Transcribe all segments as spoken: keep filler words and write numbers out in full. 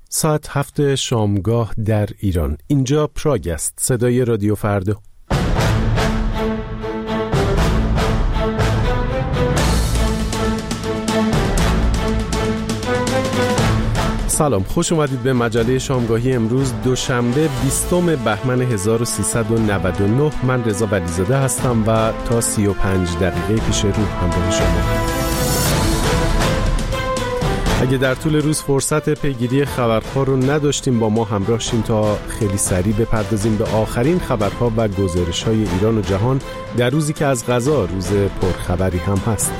ساعت هفت شامگاه در ایران. اینجا پراگ است. صدای رادیو فردا. سلام، خوش اومدید به مجله شامگاهی امروز دوشنبه بیستم بهمن هزار و سیصد و نود و نه. من رضا ولیزاده هستم و تا سی و پنج دقیقه پیش رو همراه شما. اگه در طول روز فرصت پیگیری خبرها رو نداشتیم با ما همراه شیم تا خیلی سریع بپردازیم به آخرین خبرها و گزارش‌های ایران و جهان در روزی که از قضا روز پرخبری هم هست.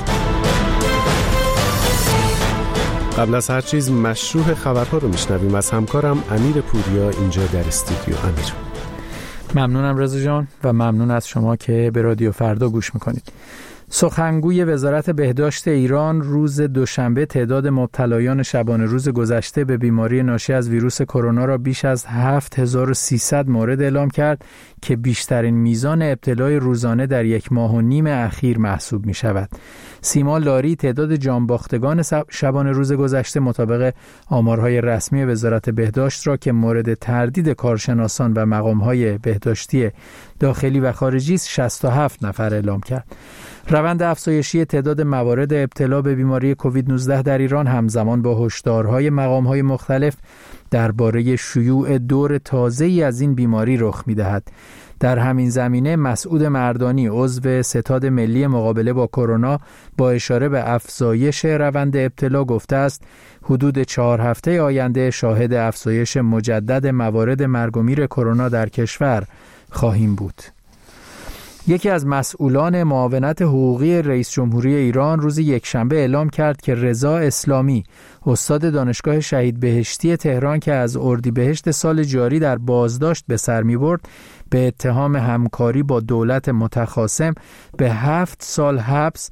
قبل از هر چیز مشروع خبرها رو میشنویم از همکارم امیر پوریا اینجا در استودیو. امیر، ممنونم رضا جان و ممنون از شما که به رادیو فردا گوش میکنید. سخنگوی وزارت بهداشت ایران روز دوشنبه تعداد مبتلایان شبانه روز گذشته به بیماری ناشی از ویروس کرونا را بیش از هفت هزار و سیصد مورد اعلام کرد که بیشترین میزان ابتلای روزانه در یک ماه و نیم اخیر محسوب می شود. سیما لاری تعداد جانباختگان شبانه روز گذشته مطابق آمارهای رسمی وزارت بهداشت را که مورد تردید کارشناسان و مقامهای بهداشتی داخلی و خارجی است شصت و هفت نفر اعلام کرد. روند افزایشی تعداد موارد ابتلا به بیماری کووید نوزده در ایران همزمان با هشدارهای مقام‌های مختلف درباره شیوع دور تازه‌ای از این بیماری رخ می‌دهد. در همین زمینه مسعود مردانی عضو ستاد ملی مقابله با کرونا با اشاره به افزایش روند ابتلا گفته است حدود چهار هفته آینده شاهد افزایش مجدد موارد مرگ و میر کرونا در کشور خواهیم بود. یکی از مسئولان معاونت حقوقی رئیس جمهوری ایران روز یکشنبه اعلام کرد که رضا اسلامی استاد دانشگاه شهید بهشتی تهران که از اردیبهشت سال جاری در بازداشت به سر می‌برد به اتهام همکاری با دولت متخاصم به هفت سال حبس،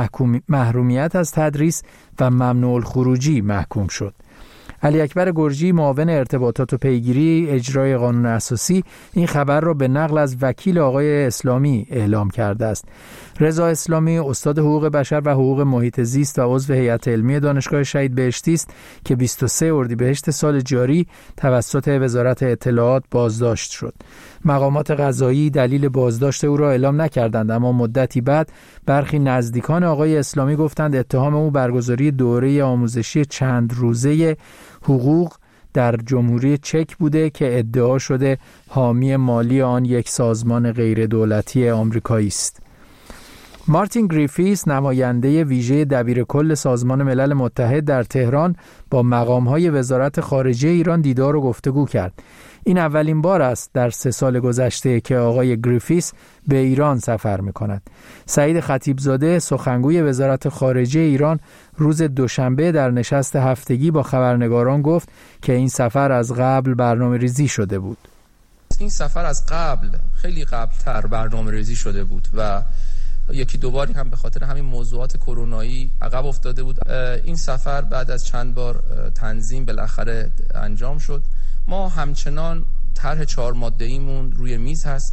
محرومیت از تدریس و ممنوع الخروجی محکوم شد. علی اکبر گرجی معاون ارتباطات و پیگیری اجرای قانون اساسی این خبر را به نقل از وکیل آقای اسلامی اعلام کرده است. رضا اسلامی استاد حقوق بشر و حقوق محیط زیست و عضو هیئت علمی دانشگاه شهید بهشتی است که بیست و سوم اردیبهشت سال جاری توسط وزارت اطلاعات بازداشت شد. مقامات قضایی دلیل بازداشت او را اعلام نکردند، اما مدتی بعد برخی نزدیکان آقای اسلامی گفتند اتهام او برگزاری دوره آموزشی چند روزه حقوق در جمهوری چک بوده که ادعا شده حامی مالی آن یک سازمان غیر دولتی آمریکایی است. مارتین گریفیس نماینده ویژه دبیر کل سازمان ملل متحد در تهران با مقام‌های وزارت خارجه ایران دیدار و گفتگو کرد. این اولین بار است در سه سال گذشته که آقای گریفیس به ایران سفر می‌کند. سعید خطیبزاده سخنگوی وزارت خارجه ایران روز دوشنبه در نشست هفتگی با خبرنگاران گفت که این سفر از قبل برنامه‌ریزی شده بود. این سفر از قبل خیلی قبل‌تر برنامه‌ریزی شده بود و یکی دو باری هم به خاطر همین موضوعات کرونایی عقب افتاده بود. این سفر بعد از چند بار تنظیم بالاخره انجام شد. ما همچنان طرح چهار ماده‌ایمون روی میز هست.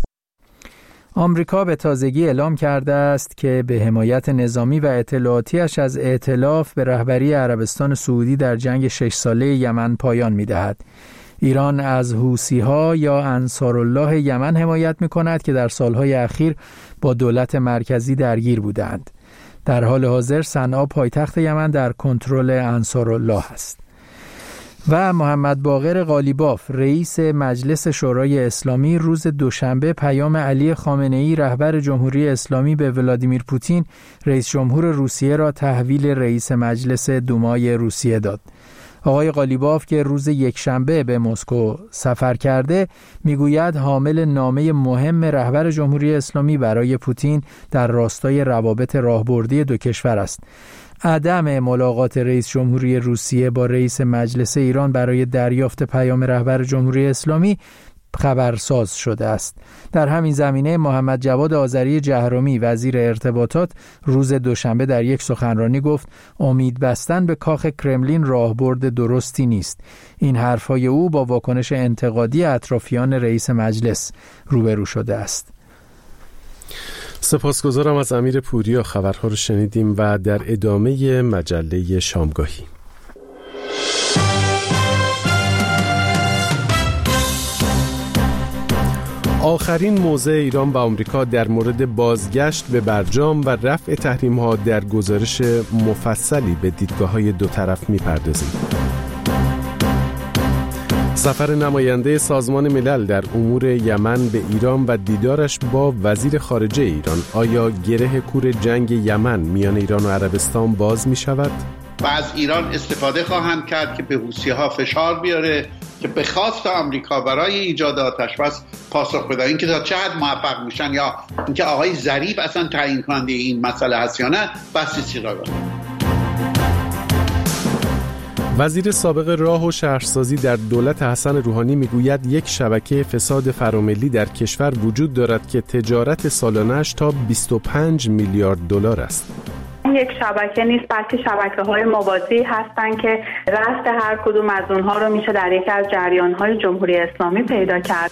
آمریکا به تازگی اعلام کرده است که به حمایت نظامی و اطلاعاتیش از ائتلاف به رهبری عربستان سعودی در جنگ شش ساله یمن پایان می‌دهد. ایران از حوثی‌ها یا انصارالله یمن حمایت می‌کند که در سالهای اخیر با دولت مرکزی درگیر بودند. در حال حاضر صنعا پایتخت یمن در کنترل انصارالله است. و محمد باقر قالیباف رئیس مجلس شورای اسلامی روز دوشنبه پیام علی خامنه‌ای رهبر جمهوری اسلامی به ولادیمیر پوتین رئیس جمهور روسیه را تحویل رئیس مجلس دومای روسیه داد. آقای قالیباف که روز یکشنبه به مسکو سفر کرده میگوید حامل نامه مهم رهبر جمهوری اسلامی برای پوتین در راستای روابط راهبردی دو کشور است. عدم ملاقات رئیس جمهوری روسیه با رئیس مجلس ایران برای دریافت پیام رهبر جمهوری اسلامی خبرساز شده است. در همین زمینه محمد جواد آذری جهرومی وزیر ارتباطات روز دوشنبه در یک سخنرانی گفت امید بستن به کاخ کرملین راهبرد درستی نیست. این حرفهای او با واکنش انتقادی اطرافیان رئیس مجلس روبرو شده است. سپاسگزارم از امیر پوریا. خبرها رو شنیدیم و در ادامه مجله شامگاهی آخرین موضع ایران و آمریکا در مورد بازگشت به برجام و رفع تحریم‌ها در گزارش مفصلی به دیدگاه‌های دو طرف می‌پردازیم. سفر نماینده سازمان ملل در امور یمن به ایران و دیدارش با وزیر خارجه ایران، آیا گره کور جنگ یمن میان ایران و عربستان باز می شود؟ و از ایران استفاده خواهند کرد که به حوثی‌ها فشار بیاره که به خواست آمریکا برای ایجاد آتش‌بس پاسخ بده. اینکه تا چه حد موفق میشن یا اینکه آقای ظریف اصلا تعیین کننده این مسئله هست یا نه، بحث سیغه. وزیر سابق راه و شهرسازی در دولت حسن روحانی میگوید یک شبکه فساد فراملی در کشور وجود دارد که تجارت سالانه‌اش تا بیست و پنج میلیارد دلار است. یک شبکه نیست، بلکه شبکه‌های موازی هستند که رأس هر کدوم از اونها رو میشه در یکی از جریان‌های جمهوری اسلامی پیدا کرد.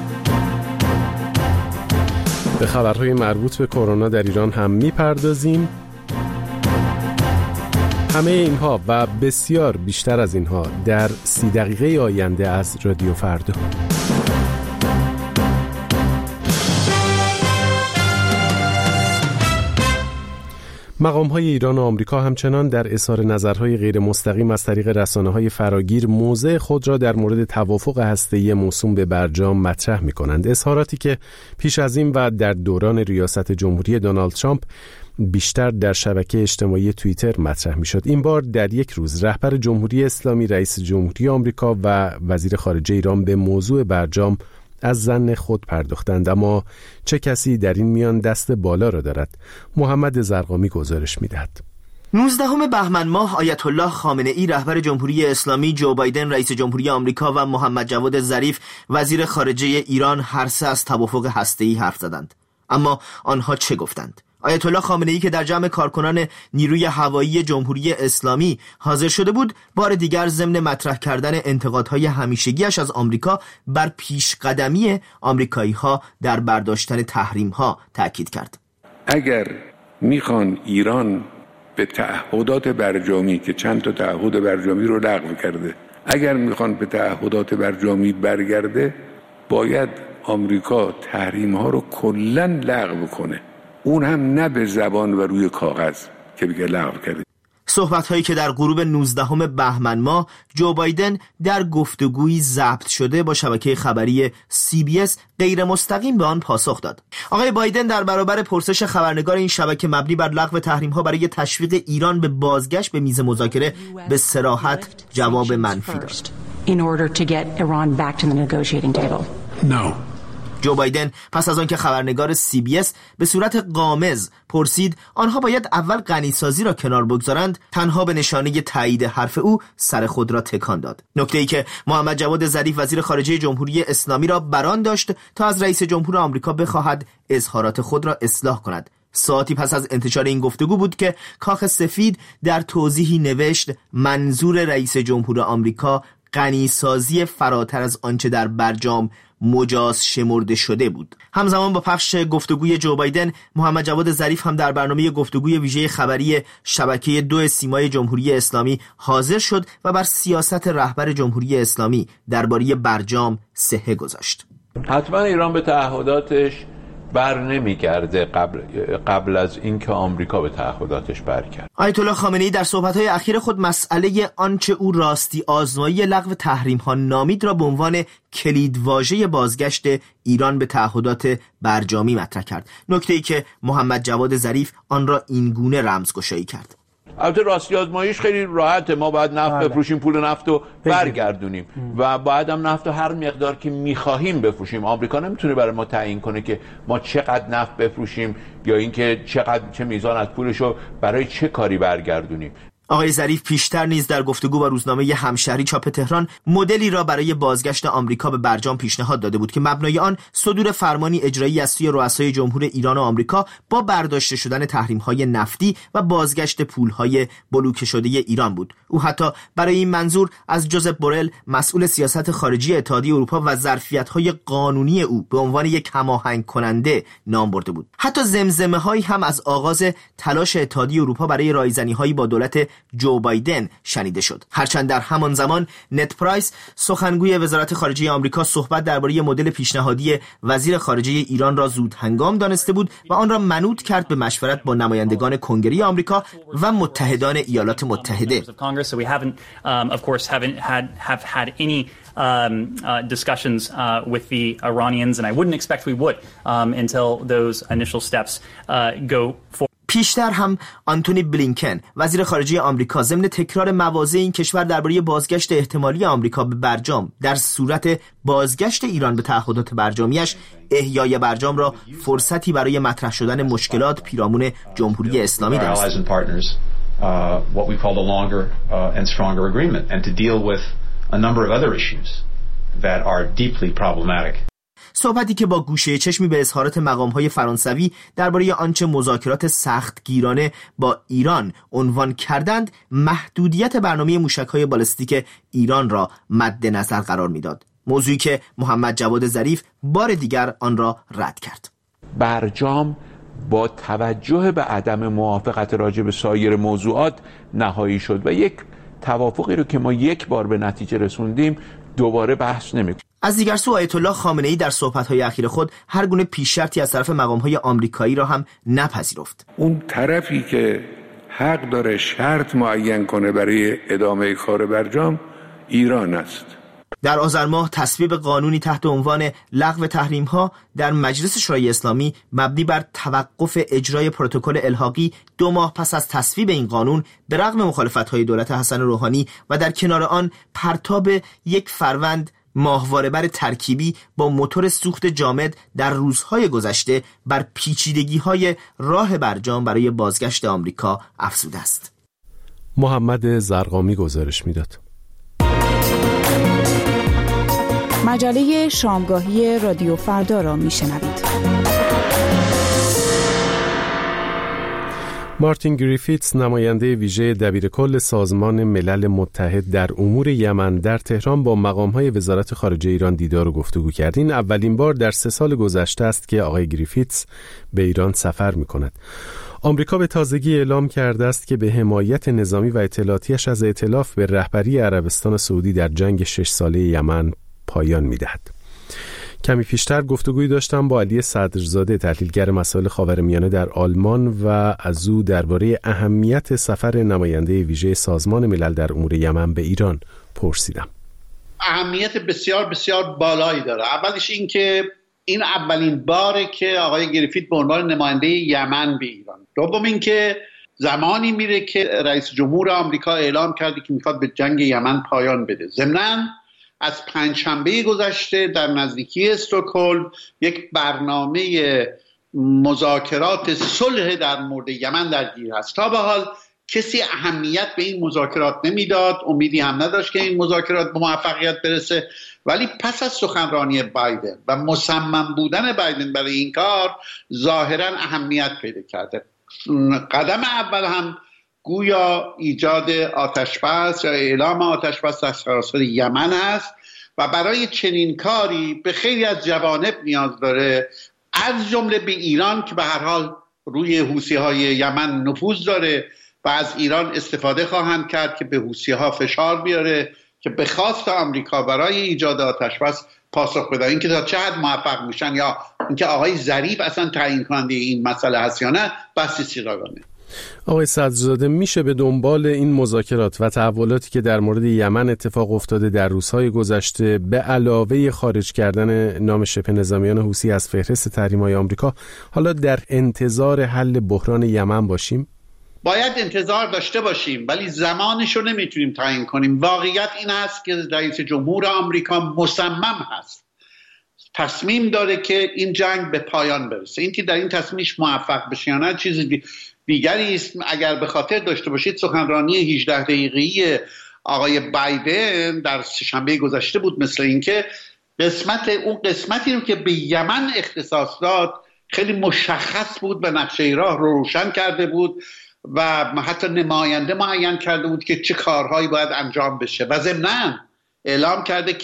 به خبرهای مربوط به کرونا در ایران هم میپردازیم. همه اینها و بسیار بیشتر از اینها در سی دقیقه آینده از رادیو فردا. مقام‌های ایران و آمریکا همچنان در اظهار نظرهای غیر مستقیم از طریق رسانه‌های فراگیر موضع خود را در مورد توافق هسته‌ای موسوم به برجام مطرح می‌کنند. اظهاراتی که پیش از این و در دوران ریاست جمهوری دونالد ترامپ بیشتر در شبکه اجتماعی توییتر مطرح می‌شد. این بار در یک روز رهبر جمهوری اسلامی، رئیس جمهوری آمریکا و وزیر خارجه ایران به موضوع برجام از ظن خود پرداختند. اما چه کسی در این میان دست بالا را دارد؟ محمد زرقامی گزارش می‌دهد. نوزدهم بهمن ماه آیت الله خامنه ای رهبر جمهوری اسلامی، جو بایدن رئیس جمهوری آمریکا و محمد جواد ظریف وزیر خارجه ایران هر سه از توافق هسته‌ای حرف زدند. اما آنها چه گفتند؟ آیت الله خامنه ای که در جمع کارکنان نیروی هوایی جمهوری اسلامی حاضر شده بود، بار دیگر ضمن مطرح کردن انتقادهای همیشگیش از آمریکا بر پیشقدمی آمریکایی‌ها در برداشتن تحریم‌ها تاکید کرد. اگر میخوان ایران به تعهدات برجامی که چند تا تعهد برجامی رو لغو کرده، اگر میخوان به تعهدات برجامی برگرده، باید آمریکا تحریم‌ها رو کلاً لغو کنه، اون هم نه به زبان و روی کاغذ که بگه لغو کرده. صحبت‌هایی که در غروب نوزدهم بهمن ماه جو بایدن در گفتگویی ضبط شده با شبکه خبری سی بی اس غیر مستقیم به آن پاسخ داد. آقای بایدن در برابر پرسش خبرنگار این شبکه مبنی بر لغو تحریم‌ها برای تشویق ایران به بازگشت به میز مذاکره به صراحت جواب منفی داد. No. جو بایدن پس از آن که خبرنگار سی بی اس به صورت غامض پرسید آنها باید اول غنیسازی را کنار بگذارند، تنها به نشانه تایید حرف او سر خود را تکان داد. نکته‌ای که محمد جواد ظریف وزیر خارجه جمهوری اسلامی را بران داشت تا از رئیس جمهور آمریکا بخواهد اظهارات خود را اصلاح کند. ساعتی پس از انتشار این گفتگو بود که کاخ سفید در توضیحی نوشت منظور رئیس جمهور آمریکا غنیسازی فراتر از آنچه در برجام مجاز شمرده شده بود. همزمان با پخش گفتگوی جو بایدن، محمد جواد ظریف هم در برنامه گفتگوی ویژه خبری شبکه دو سیمای جمهوری اسلامی حاضر شد و بر سیاست رهبر جمهوری اسلامی درباره برجام صحه گذاشت. حتما ایران به تعهداتش بر نمیگرده قبل قبل از اینکه آمریکا به تعهداتش برگرده. آیت الله خامنه ای در صحبت‌های اخیر خود مسئله آنچه او راستی آزمایی لغو تحریم‌ها نامید را به عنوان کلیدواژه بازگشت ایران به تعهدات برجامی مطرح کرد. نکته‌ای که محمد جواد ظریف آن را اینگونه رمزگشایی کرد. البته راستی آزماییش خیلی راحته، ما باید نفت بفروشیم، پول نفت رو برگردونیم و باید هم نفت رو هر مقدار که میخواهیم بفروشیم. آمریکا نمیتونه برای ما تعیین کنه که ما چقدر نفت بفروشیم یا اینکه چقدر چه میزان از پولش رو برای چه کاری برگردونیم. آقای ظریف پیشتر نیز در گفتگو با روزنامه همشهری چاپ تهران مدلی را برای بازگشت آمریکا به برجام پیشنهاد داده بود که مبنای آن صدور فرمانی اجرایی از سوی رؤسای جمهور ایران و آمریکا با برداشته شدن تحریم‌های نفتی و بازگشت پول‌های بلوکه شده ایران بود. او حتی برای این منظور از جوزپ بورل، مسئول سیاست خارجی اتحادیه اروپا و ظرفیت‌های قانونی او به عنوان یک هماهنگ کننده نام برده بود. حتی زمزمه‌هایی هم از آغاز تلاش اتحادیه اروپا برای رایزنی‌هایی با دولت جو بایدن شنیده شد. هرچند در همان زمان نت پرایس سخنگوی وزارت خارجه آمریکا صحبت درباره مدل پیشنهادی وزیر خارجه ایران را زود هنگام دانسته بود و آن را منوط کرد به مشورت با نمایندگان کنگره آمریکا و متحدان ایالات متحده. Um, uh, discussions uh, with the Iranians, and I wouldn't expect we would um, until those initial steps uh, go forward. پیشتر هم آنتونی بلینکن وزیر خارجه آمریکا ضمن تکرار مواضع این کشور درباره بازگشت احتمالی آمریکا به برجام در صورت بازگشت ایران به تعهدات برجامیش احیای برجام را فرصتی برای مطرح شدن مشکلات پیرامون جمهوری اسلامی دانست. a number of other issues that are deeply problematic. صحبتی که با گوشه چشمی به اظهارات مقام‌های فرانسوی درباره آنچه مذاکرات سختگیرانه با ایران عنوان کردند، محدودیت برنامه موشک‌های بالستیک ایران را مد نظر قرار می‌داد. موضوعی که محمد جواد ظریف بار دیگر آن را رد کرد. برجام با توجه به عدم موافقت راجع به سایر موضوعات نهایی شد و یک توافقی رو که ما یک بار به نتیجه رسوندیم دوباره بحث نمی‌کنیم. از دیگر سو آیت الله خامنه‌ای در صحبت‌های اخیر خود هر گونه پیش‌شرطی از طرف مقام‌های آمریکایی را هم نپذیرفت. اون طرفی که حق داره شرط معین کنه برای ادامه کار برجام ایران است. در آذر ماه تصویب قانونی تحت عنوان لغو تحریم‌ها در مجلس شورای اسلامی مبنی بر توقف اجرای پروتکل الحاقی دو ماه پس از تصویب این قانون به رغم مخالفت‌های دولت حسن روحانی و در کنار آن پرتاب یک فروند ماهواره‌بر ترکیبی با موتور سوخت جامد در روزهای گذشته بر پیچیدگی‌های راه برجام برای بازگشت آمریکا افزوده است. محمد زرقامی گزارش می‌داد. مجله شامگاهی رادیو فردا را میشنوید. مارتین گریفیتس نماینده ویژه دبیرکل سازمان ملل متحد در امور یمن در تهران با مقام‌های وزارت خارجه ایران دیدار و گفتگو کرد. این اولین بار در سه سال گذشته است که آقای گریفیتس به ایران سفر می‌کند. آمریکا به تازگی اعلام کرده است که به حمایت نظامی و اطلاعاتیش از ائتلاف به رهبری عربستان سعودی در جنگ شش ساله یمن پایان می‌دهد. کمی پیشتر گفتگویی داشتم با علی صدرزاده، تحلیلگر مسائل خاورمیانه در آلمان، و از او درباره اهمیت سفر نماینده ویژه سازمان ملل در امور یمن به ایران پرسیدم. اهمیت بسیار بسیار بالایی داره. اولش این که این اولین باره که آقای گریفیت به عنوان نماینده یمن به ایران. دوم این که زمانی میره که رئیس جمهور آمریکا اعلام کرده که میخواد به جنگ یمن پایان بده. ضمناً از پنجشنبه گذشته در نزدیکی استکهلم یک برنامه مذاکرات صلح در مورد یمن درگیر است. تا به حال کسی اهمیت به این مذاکرات نمیداد، امیدی هم نداشت که این مذاکرات به موفقیت برسه، ولی پس از سخنرانی بایدن و مصمم بودن بایدن برای این کار ظاهراً اهمیت پیدا کرده. قدم اول هم گویا ایجاد آتشبس یا اعلام آتشبس در سراسر یمن است و برای چنین کاری به خیلی از جوانب نیاز داره، از جمله به ایران که به هر حال روی حوثی‌های یمن نفوذ داره و از ایران استفاده خواهند کرد که به حوثی‌ها فشار بیاره که به خواست آمریکا برای ایجاد آتشبس پاسخ بده. اینکه تا چه حد موفق میشن یا اینکه آقای ظریف اصلا تعیین کننده این مسئله هست یا نه بحث سیراگانه. آقای صدرزاده، میشه به دنبال این مذاکرات و تحولاتی که در مورد یمن اتفاق افتاده در روزهای گذشته به علاوه خارج کردن نام شبه نظامیان حوثی از فهرست تحریم‌های آمریکا حالا در انتظار حل بحران یمن باشیم؟ باید انتظار داشته باشیم، ولی زمانش رو نمیتونیم تعیین کنیم. واقعیت این است که رئیس جمهور آمریکا مصمم هست، تصمیم داره که این جنگ به پایان برسه. اینکه در این تصمیمش موفق بشه یا نه چیز دیگری است. اگر به خاطر داشته باشید سخنرانی هجده دقیقه‌ای آقای بایدن در سه‌شنبه گذشته بود، مثل اینکه قسمت اون قسمتی رو که به یمن اختصاص داد خیلی مشخص بود و نقشه راه رو روشن کرده بود و حتی نماینده معین کرده بود که چه کارهایی باید انجام بشه و ضمناً اعلام کرده که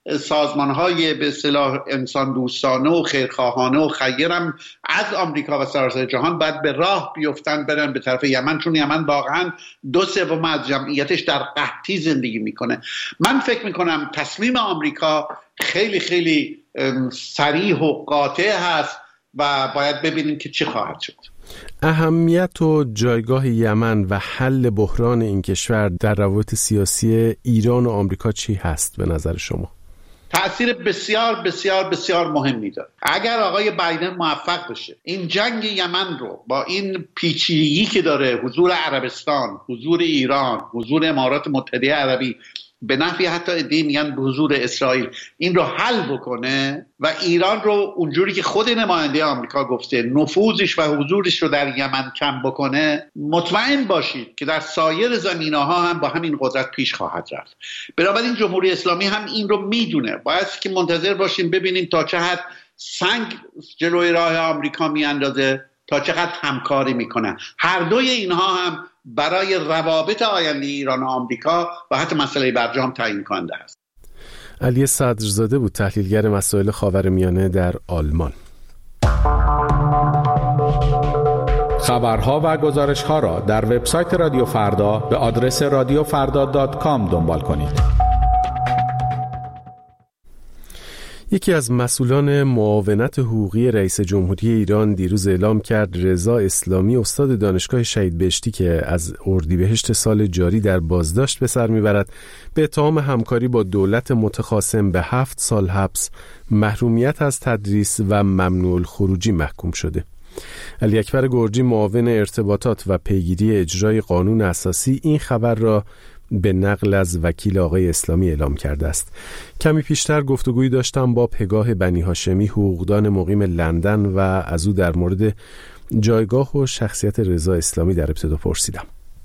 سازمان‌های به اصطلاح انسان دوستانه و خیرخواهانه و خیرم از آمریکا و سراسر جهان باید به راه بیفتن برن به طرف یمن، چون یمن واقعا دو سوم از جمعیتش در قحطی زندگی میکنه. من فکر میکنم تصمیم آمریکا خیلی خیلی صریح و قاطع هست و باید ببینیم که چی خواهد شد. اهمیت و جایگاه یمن و حل بحران این کشور در روابط سیاسی ایران و آمریکا چی هست به نظر شما؟ تأثیر بسیار بسیار بسیار مهمی داره. اگر آقای بایدن موفق بشه این جنگ یمن رو با این پیچیدگی که داره، حضور عربستان، حضور ایران، حضور امارات متحده عربی، به نحوی حتی ادعی میگن به حضور اسرائیل، این رو حل بکنه و ایران رو اونجوری که خود نماینده آمریکا گفته نفوذش و حضورش رو در یمن کم بکنه، مطمئن باشید که در سایر زمینه‌ها هم با همین قدرت پیش خواهد رفت. بنابراین جمهوری اسلامی هم این رو میدونه. باید که منتظر باشیم ببینیم تا چه حد سنگ جلوی راه آمریکا میاندازه، تا چقدر همکاری میکنن. هر دوی اینها هم برای روابط آینده ایران و آمریکا و حتی مسئله برجام تعیین کننده است. علی صدرزاده بود، تحلیلگر مسائل خاورمیانه در آلمان. خبرها و گزارش‌ها را در وبسایت رادیو فردا به آدرس رادیو فردا دات کام دنبال کنید. یکی از مسئولان معاونت حقوقی رئیس جمهوری ایران دیروز اعلام کرد رضا اسلامی، استاد دانشگاه شهید بهشتی که از اردیبهشت سال جاری در بازداشت به سر میبرد، به اتهام همکاری با دولت متخاصم به هفت سال حبس، محرومیت از تدریس و ممنوع الخروجی محکوم شده. علی اکبر گرجی، معاون ارتباطات و پیگیری اجرای قانون اساسی، این خبر را به نقل از وکیل آقای اسلامی اعلام کرده است. کمی پیشتر گفتگویی داشتم با پگاه بنی هاشمی، حقوقدان مقیم لندن، و از او در مورد جایگاه و شخصیت رضا اسلامی در ابتدا پرسیدم.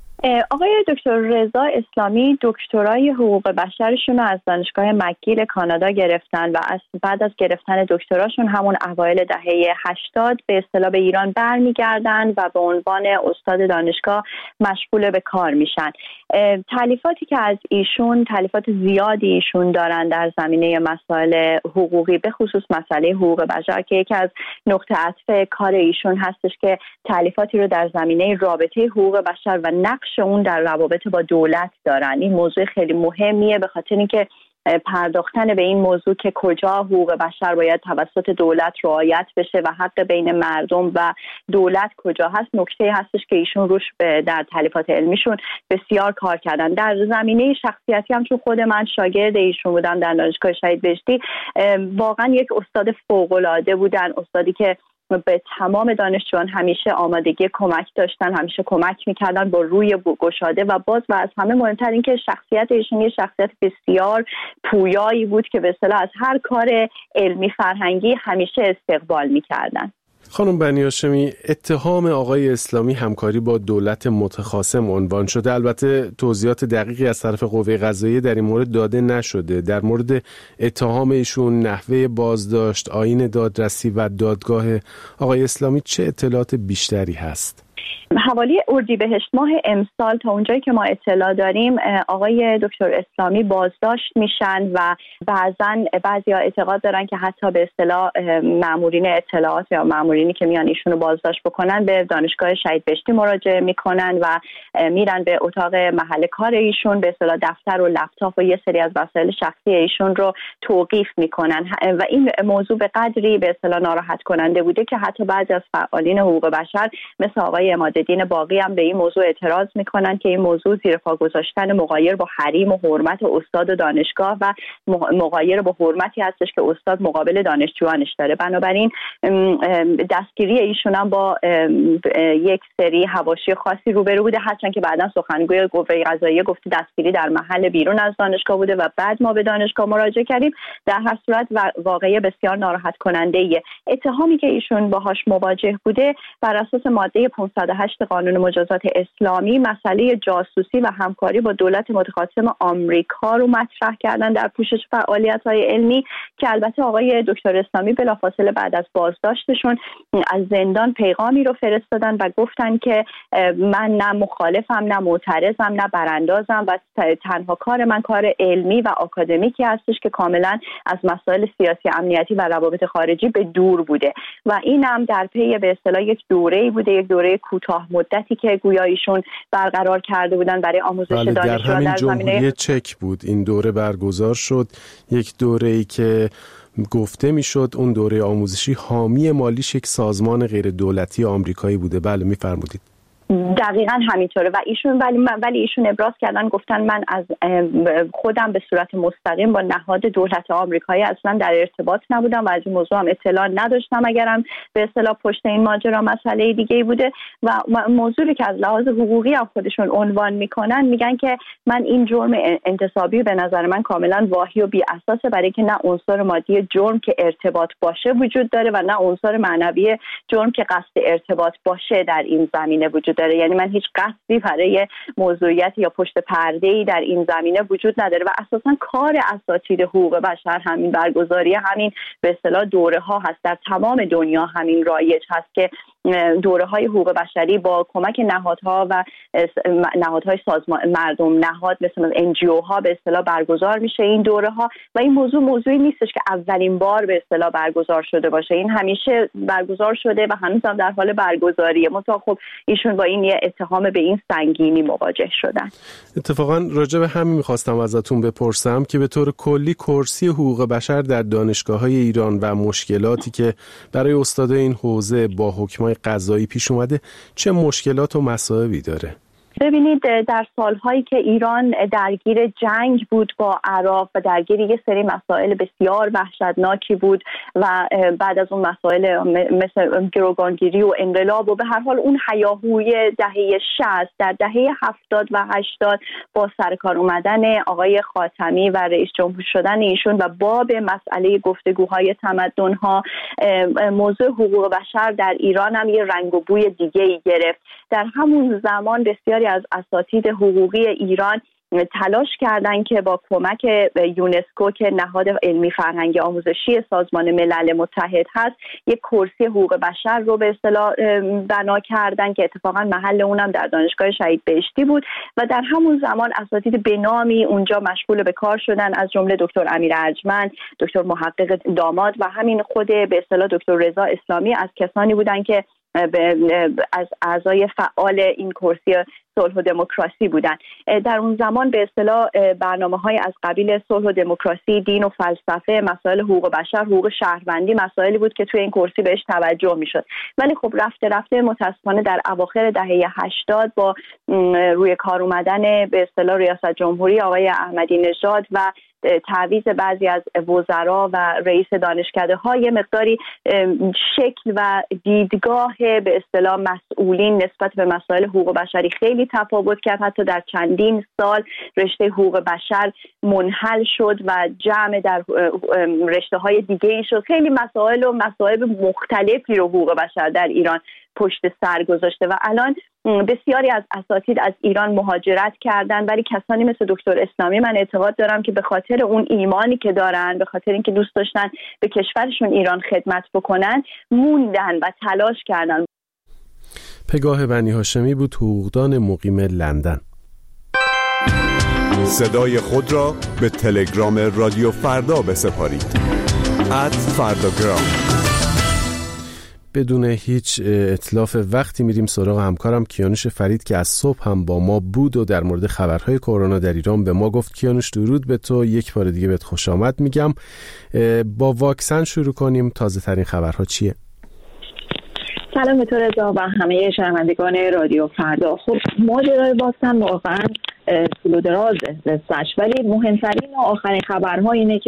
آقای دکتر رضا اسلامی دکترای حقوق بشرشون رو از دانشگاه مکگیل کانادا گرفتن و از بعد از گرفتن دکتراشون همون اوایل دهه هشتاد به اصطلاح به ایران برمیگردن و به عنوان استاد دانشگاه مشغول به کار میشن. تالیفاتی که از ایشون، تالیفات زیادی ایشون دارن در زمینه مسائل حقوقی، به خصوص مسئله حقوق بشر که یکی از نقطه عطف کار ایشون هستش که تالیفاتی رو در زمینه رابطه حقوق بشر و نقش اون در روابط با دولت دارن. این موضوع خیلی مهمیه به خاطر اینکه پرداختن به این موضوع که کجا حقوق بشر باید توسط دولت رعایت بشه و حق بین مردم و دولت کجا هست، نکته هستش که ایشون روش در تالیفات علمیشون بسیار کار کردن. در زمینه شخصیتی هم چون خود من شاگرد ایشون بودم در دانشگاه شهید بهشتی، واقعا یک استاد فوق‌العاده بودن، استادی که به تمام دانشجویان همیشه آمادگی کمک داشتن، همیشه کمک میکردن با روی گشاده و باز، و از همه مهمتر این که شخصیت ایشون یه شخصیت بسیار پویایی بود که به اصطلاح از هر کار علمی فرهنگی همیشه استقبال میکردن. خانم بنی هاشمی، اتهام آقای اسلامی همکاری با دولت متخاصم عنوان شده. البته توضیحات دقیقی از طرف قوه قضاییه در این مورد داده نشده. در مورد اتهام ایشون، نحوه بازداشت، آیین دادرسی و دادگاه آقای اسلامی چه اطلاعات بیشتری هست؟ حوالی اردیبهشت ماه امسال تا اونجایی که ما اطلاع داریم آقای دکتر اسلامی بازداشت میشن و بعضن بعضیا اعتقاد دارن که حتی به اصطلاح مامورین اطلاعات یا مامورینی که میان ایشون رو بازداشت بکنن به دانشگاه شهید بهشتی مراجعه میکنن و میرن به اتاق محل کار ایشون، به اصطلاح دفتر و لپتاپ و یه سری از وسایل شخصی ایشون رو توقیف میکنن و این موضوع به قدری به اصطلاح ناراحت کننده بوده که حتی بعضی از فعالین حقوق بشر مثل آقای عمادالدین باقی هم به این موضوع اعتراض میکنن که این موضوع زیر پا گذاشتن مغایر با حریم و حرمت استاد و دانشگاه و مغایر با حرمتی هستش که استاد مقابل دانشجوانش داره. بنابراین دستگیری ایشون هم با یک سری حواشی خاصی روبرو بوده، هرچند که بعداً سخنگوی قوه قضاییه گفته دستگیری در محل بیرون از دانشگاه بوده و بعد ما به دانشگاه مراجعه کردیم. در هر صورت واقعه بسیار ناراحت کننده ایه. اتهامی که ایشون باهاش مواجه بوده بر اساس ماده پانصد هشتاد و هشت قانون مجازات اسلامی مسئله جاسوسی و همکاری با دولت متخاصم آمریکا رو مطرح کردن در پوشش فعالیت‌های علمی، که البته آقای دکتر اسلامی بلافاصله بعد از بازداشتشون از زندان پیغامی رو فرستادن و گفتن که من نه مخالفم نه معترضم نه براندازم و تنها کار من کار علمی و آکادمیکی هستش که کاملا از مسائل سیاسی امنیتی و روابط خارجی به دور بوده و این هم در پی به اصطلاح یک دوره‌ای بوده، یک دوره کوتاه مدتی که گویا ایشون برقرار کرده بودن برای آموزش دانشجویان در زمینه چک بود. این دوره برگزار شد، یک دوره‌ای که گفته میشد اون دوره آموزشی حامی مالیش یک سازمان غیر دولتی آمریکایی بوده. بله میفرمودید. دقیقاً همینطوره و ایشون ولی ولی ایشون ابراز کردن، گفتن من از خودم به صورت مستقیم با نهاد دولت آمریکایی اصلا در ارتباط نبودم و از این موضوع هم اطلاع نداشتم، اگرم به اصطلاح پشت این ماجرا مسئله دیگه‌ای بوده. و موضوعی که از لحاظ حقوقی هم خودشون عنوان میکنن، میگن که من این جرم انتصابی به نظر من کاملا واهی و بی اساسه، برای که نه عنصر مادی جرم که ارتباط باشه وجود داره و نه عنصر معنوی جرم که قصد ارتباط باشه در این زمینه وجود داره. یعنی من هیچ قصدی برای موضوعیت یا پشت پرده‌ای در این زمینه وجود نداره و اساساً کار اساتید حقوق بشر همین برگزاری همین به اصطلاح دوره ها هست. در تمام دنیا همین رایج هست که دوره های حقوق بشری با کمک نهادها و نهادهای سازمان مردم نهاد مثل ان جی او ها به اصطلاح برگزار میشه این دوره ها و این موضوع موضوعی نیستش که اولین بار به اصطلاح برگزار شده باشه. این همیشه برگزار شده و هنوز هم در حال برگزاریه. منتها خب ایشون با این یه اتهام به این سنگینی مواجه شدن. اتفاقا راجع به همین میخواستم ازتون بپرسم که به طور کلی کرسی حقوق بشر در دانشگاه‌های ایران و مشکلاتی که برای استادای این حوزه با حکمای قضایی پیش اومده چه مشکلات و مصائبی داره؟ ببینید در سالهایی که ایران درگیر جنگ بود با عراق و درگیر یه سری مسائل بسیار وحشتناکی بود و بعد از اون مسائل مثل گروگانگیری و انقلاب و به هر حال اون هیاهوی دهه شصت در دهه هفتاد و هشتاد با سرکار اومدن آقای خاتمی و رئیس جمهور شدن ایشون و باب مسئله گفتگوهای تمدن‌ها، موضوع حقوق بشر در ایران هم یه رنگ و بوی دیگه‌ای گرفت. در همون زمان بسیاری از اساتید حقوقی ایران تلاش کردند که با کمک یونسکو که نهاد علمی فرهنگی آموزشی سازمان ملل متحد هست یک کرسی حقوق بشر رو به اصطلاح بنا کردن که اتفاقا محل اونم در دانشگاه شهید بهشتی بود و در همون زمان اساتید بنامی اونجا مشغول به کار شدن، از جمله دکتر امیر ارجمند، دکتر محقق داماد و همین خود به اصطلاح دکتر رضا اسلامی از کسانی بودن که از اعضای فعال این کرسی صلح و دموکراسی بودن. در اون زمان به اصطلاح برنامه‌های از قبیل صلح و دموکراسی، دین و فلسفه، مسائل حقوق بشر، حقوق شهروندی مسائلی بود که توی این کرسی بهش توجه میشد. ولی خب رفته رفته متاسفانه در اواخر دهه هشتاد با روی کار اومدن به اصطلاح ریاست جمهوری آقای احمدی نژاد و تعویض بعضی از وزرا و رئیس دانشکده‌ها یه مقداری شکل و دیدگاه به اصطلاح مسئولین نسبت به مسائل حقوق بشری خیلی تفاوت کرد. حتی در چندین سال رشته حقوق بشر منحل شد و جمع در رشته‌های دیگه‌ای شد. خیلی مسائل و مصائب مختلفی رو حقوق بشر در ایران پشت سر گذاشته و الان بسیاری از اساتید از ایران مهاجرت کردن، ولی کسانی مثل دکتر اسلامی من اعتقاد دارم که به خاطر اون ایمانی که دارن، به خاطر اینکه دوست داشتن به کشورشون ایران خدمت بکنن، موندن و تلاش کردن. پگاه بنی هاشمی بود، حقوقدان مقیم لندن. صدای خود را به تلگرام رادیو فردا بسپارید. ات فرداگرام. بدون هیچ اتلاف وقتی میریم سراغ همکارم کیانوش فرید که از صبح هم با ما بود و در مورد خبرهای کرونا در ایران به ما گفت. کیانوش درود به تو، یک بار دیگه بهت خوش آمد میگم. با واکسن شروع کنیم، تازه ترین خبرها چیه؟ سلام به تو رضا و همه شنوندگان رادیو فردا. خب ماجرای واکسن واقعا طول و دراز قصه‌اش، ولی مهمترین و آخرین خبرها اینه که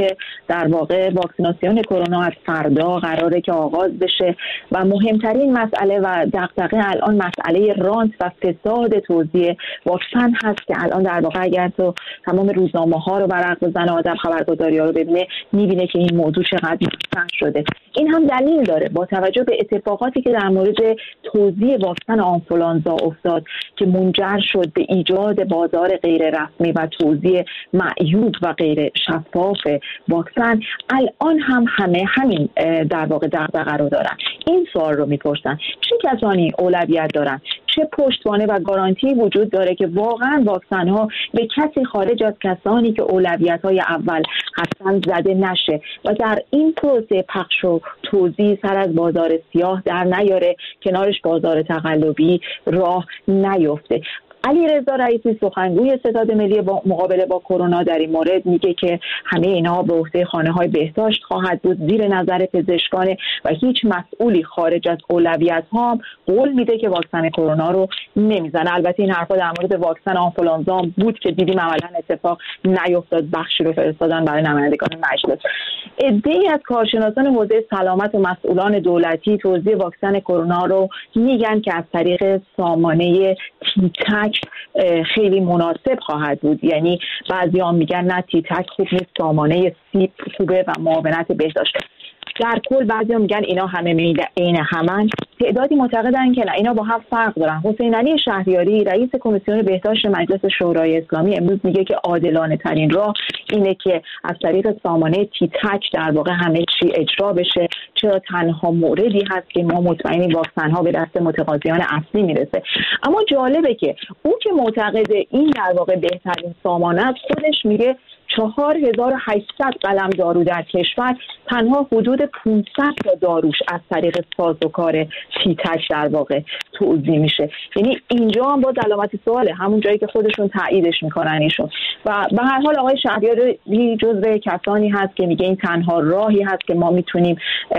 در واقع واکسیناسیون کرونا از فردا قراره که آغاز بشه و مهمترین مسئله و دغدغه الان مسئله رانت و فساد توزیع واکسن هست که الان در واقع اگر تو تمام روزنامه‌ها رو ورق بزنه، آدم خبرگزاری‌ها رو ببینه، می‌بینه که این موضوع چقدر مطرح شده. این هم دلیل داره با توجه به اتفاقاتی که در مورد توزیع واکسن آنفولانزا افتاد که منجر شد به ایجاد بازار غیر رسمی و توزیع معیوب و غیر شفاف واکسن. الان هم همه همین در واقع دغدغه رو دارن. این سوال رو میپرسن چه کسانی اولویت دارن، چه پشتوانه و گارانتی وجود داره که واقعا واکسن ها به کسی خارج از کسانی که اولویت های اول هستن زده نشه و در این پروسه پخش و توزیع سر از بازار سیاه در نیاره، کنارش بازار تقلبی راه نیفته. علیرضا رئیسی سخنگوی ستاد ملی با مقابله با کرونا در این مورد میگه که همه اینها به عهده خانه‌های بهداشت خواهد بود، زیر نظر پزشکان و هیچ مسئولی خارج از اولویت ها قول میده که واکسن کرونا رو نمیزنه. البته این حرفا در مورد واکسن آنفولانزا بود که دیدیم عملاً اتفاق نیفتاد، بخشی رو فرستادن برای نمایندگان مجلس. عده‌ای از کارشناسان حوزه سلامت و مسئولان دولتی توزیع واکسن کرونا رو میگن که از طریق سامانه تیتک خیلی مناسب خواهد بود. یعنی بعضی‌ها میگن نه تیتک خوب نیست، سامانه سیب خوبه و معاونت بهداشت. در کل بعضی‌ها میگن اینا همه عین همن. تعدادی معتقدن که نه، اینا با هم فرق دارن. حسین علی شهریاری رئیس کمیسیون بهداشت مجلس شورای اسلامی امروز میگه که عادلانه ترین راه اینه که از طریق سامانه تیتک در واقع همه چی اجرا بشه، چرا تنها موردی هست که ما مطمئنیم واکسن ها به دست متقاضیان اصلی میرسه. اما جالبه که او که معتقد این در واقع بهترین سامانه است، خودش میگه چهار هزار و هشتصد قلم دارو در کشور، تنها حدود پانصد تا داروش از طریق سازوکار تیتک در واقع توزیع میشه. یعنی اینجا هم باز علامت سواله، همون جایی که خودشون تاییدش میکنن ایشون. و به هر حال آقای شهریاری جزو کسانی هست که میگه این تنها راهی هست که ما میتونیم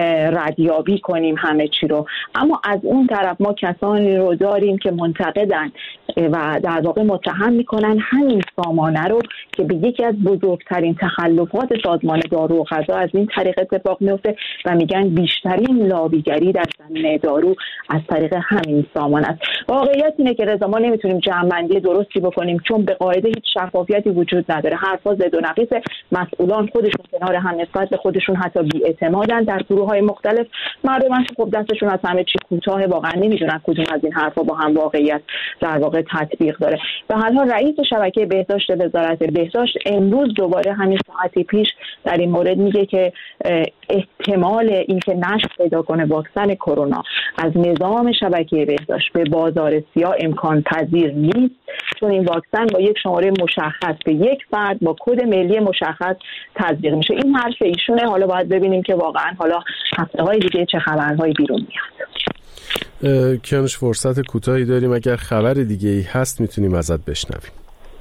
ردیابی کنیم همه چی رو. اما از اون طرف ما کسانی رو داریم که منتقدن و در واقع متهم میکنن همین سامانه رو که به یکی از بزرگترین تخلفات سازمان دارو و غذا از این طریق اتفاق میفته و میگن بیشترین لابیگری در زمینه دارو از طریق همین سامان است. واقعیت اینه که رضا ما نمیتونیم جمع‌بندی درستی بکنیم چون به قاعده هیچ شفافیتی وجود نداره. حرفا زد و نقیص، مسئولان خودشون کنار هم نسبت به خودشون حتی بی‌اعتمادن در گروه‌های مختلف. مردم خب دستشون از همه چی کوتاه، واقعا نمیدونن کدوم از این حرفا با هم واقعیت در واقع تطبیق داره. به هر حال رئیس شبکه بهداشت وزارت بهداشت امروز دوباره همین ساعتی پیش در این مورد میگه که احتمال اینکه نشر پیدا کنه واکسن کرونا از نظام شبکه بهداشت به بازار سیاه امکان پذیر نیست، چون این واکسن با یک شماره مشخص به یک فرد با کد ملی مشخص تزریق میشه. این حرف ایشونه. حالا باید ببینیم که واقعا حالا هفته‌های دیگه چه خبرهایی بیرون میاد. کیانوش فرصت کوتاهی داریم، اگر خبر دیگه ای هست میتونیم ازت بشنویم.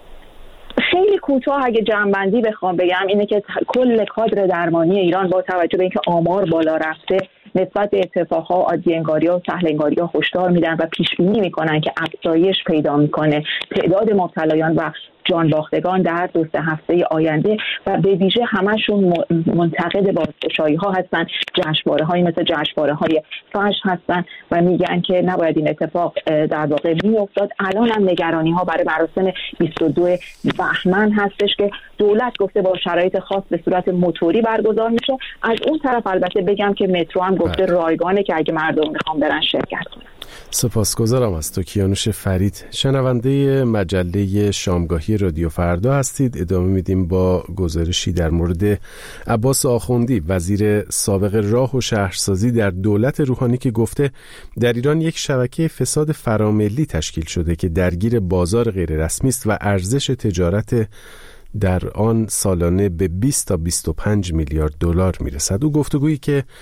خیلی کوتاه اگه جمع‌بندی بخوام بگم اینه که کل کادر درمانی ایران با توجه به اینکه آمار بالا رفته نسبت به اتفاقها عادی انگاری و سهل انگاری ها هشدار میدن و پیش بینی میکنن که افزایش پیدا میکنه تعداد مبتلایان و جان باختگان در دو سه هفته آینده و به ویژه همشون منتقد بازگشایی ها هستن، جشنواره هایی مثل جشنواره های فجر هستن و میگن که نباید این اتفاق در واقع میافتاد. الان هم نگرانی ها برای مراسم بیست و دو بهمن هستش که دولت گفته با شرایط خاص به صورت موتوری برگزار میشه. از اون طرف البته بگم که مترو هم گفته رایگانه که اگه مردم میخوان برن شرکت کنن. سپاسگزارم از تو کیانوش فرید. شنونده مجله شامگاهی رادیو فردا هستید. ادامه میدیم با گزارشی در مورد عباس آخوندی، وزیر سابق راه و شهرسازی در دولت روحانی، که گفته در ایران یک شبکه فساد فراملی تشکیل شده که درگیر بازار غیر رسمی است و ارزش تجارت در آن سالانه به بیست تا بیست و پنج میلیارد دلار میرسد. او گفتگویی که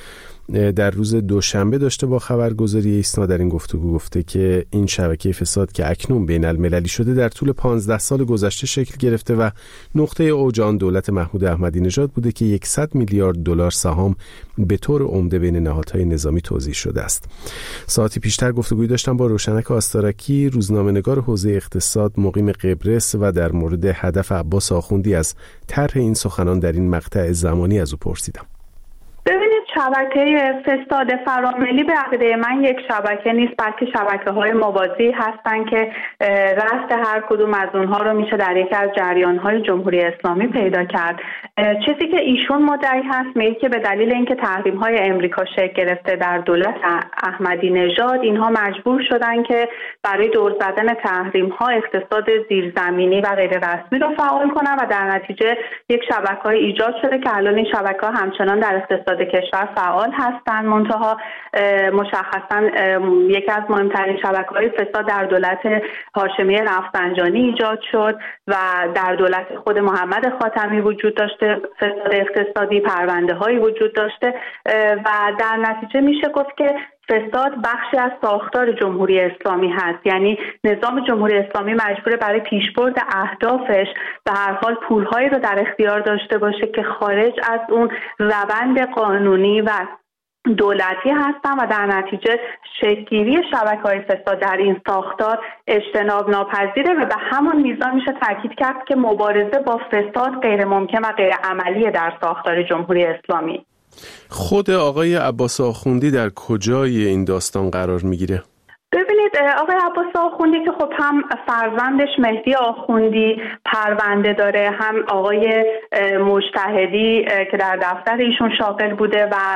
در روز دوشنبه داشته با خبرگزاری ایسنا در این گفتگو گفته که این شبکه فساد که اکنون بین المللی شده در طول پانزده سال گذشته شکل گرفته و نقطه اوج آن دولت محمود احمدی نژاد بوده که صد میلیارد دلار سهام به طور عمده بین نهادهای نظامی توزیع شده است. ساعتی پیشتر گفتگویی داشتم با روشنک آستارکی، روزنامه‌نگار حوزه اقتصاد مقیم قبرس، و در مورد هدف عباس آخوندی از طرح این سخنان در این مقطع زمانی از او پرسیدم. ببینید، شبکه فساد فراملی به عقیده من یک شبکه نیست، بلکه شبکه‌های موازی هستند که رأس هر کدوم از اونها رو میشه در یکی از جریان‌های جمهوری اسلامی پیدا کرد. چیزی که ایشون مدعی هست میگه که به دلیل اینکه تحریم‌های امریکا شکل گرفته در دولت احمدی نژاد، اینها مجبور شدن که برای دور زدن تحریم‌ها اقتصاد زیرزمینی و غیر رسمی رو فعال کنن و در نتیجه یک شبکه‌ای ایجاد شده که الان این شبکه‌ها همچنان در اقتصاد کشور فعال هستند. منتها مشخصا یکی از مهمترین شبکه‌های فساد در دولت هاشمی رفسنجانی ایجاد شد و در دولت خود محمد خاتمی وجود داشته، فساد اقتصادی، پرونده‌هایی وجود داشته و در نتیجه میشه گفت که فساد بخشی از ساختار جمهوری اسلامی هست. یعنی نظام جمهوری اسلامی مجبوره برای پیشبرد اهدافش به هر حال پولهایی رو در اختیار داشته باشه که خارج از اون روند قانونی و دولتی هستن و در نتیجه شکل‌گیری شبکه‌های فساد در این ساختار اجتناب ناپذیره و به همان میزان میشه تاکید کرد که مبارزه با فساد غیر ممکن و غیر عملیه در ساختار جمهوری اسلامی. خود آقای عباس آخوندی در کجای این داستان قرار میگیره؟ ببینید، آقای عباس آخوندی که خب هم فرزندش مهدی آخوندی پرونده داره، هم آقای مجتهدی که در دفتر ایشون شاغل بوده و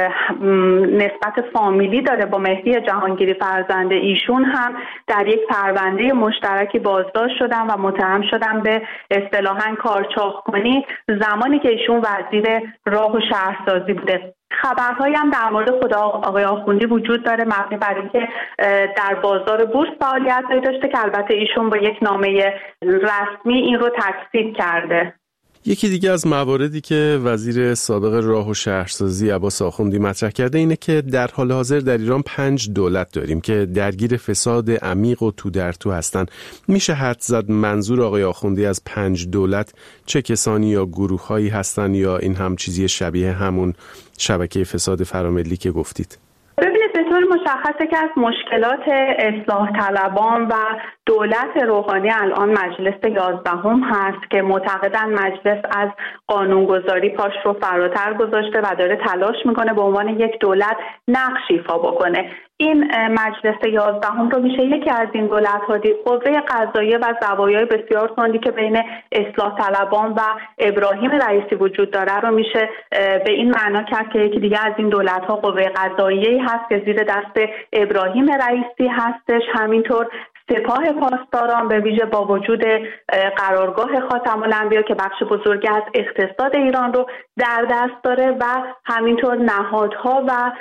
نسبت فامیلی داره با مهدی جهانگیری فرزند ایشون، هم در یک پرونده مشترکی بازداشت شدن و متهم شدن به اصطلاحاً کارچاخ‌کنی زمانی که ایشون وزیر راه و شهرسازی بوده. خبرهایی هم در مورد خود آقای آخوندی وجود داره مبنی بر اینکه در بازار بورس فعالیت داشته که البته ایشون با یک نامه رسمی این رو تکذیب کرده. یکی دیگه از مواردی که وزیر سابق راه و شهرسازی عباس آخوندی مطرح کرده اینه که در حال حاضر در ایران پنج دولت داریم که درگیر فساد عمیق و تو در تو هستن. میشه حدس زد منظور آقای آخوندی از پنج دولت چه کسانی یا گروه‌هایی هستن یا این هم چیزی شبیه همون شبکه فساد فراملی که گفتید؟ ببینید، به طور مشخصه که از مشکلات اصلاح طلبان و دولت روحانی الان مجلس یازدهم هست که معتقدن مجلس از قانونگذاری پاش رو فراتر گذاشته و داره تلاش میکنه به عنوان یک دولت نقش ایفا بکنه. این مجلس یازدهم رو میشه یکی از این دولت‌ها دید. قوه قضاییه و زوایای بسیار تندی که بین اصلاح طلبان و ابراهیم رئیسی وجود داره رو میشه به این معنا کرد که یکی دیگه از این دولت‌ها قوه قضاییه هست که زیر دست ابراهیم رئیسی هستش. همینطور سپاه پاسداران به ویژه با وجود قرارگاه خاتم الانبیا که بخش بزرگی از اقتصاد ایران رو در دست داره و همینطور نهادها و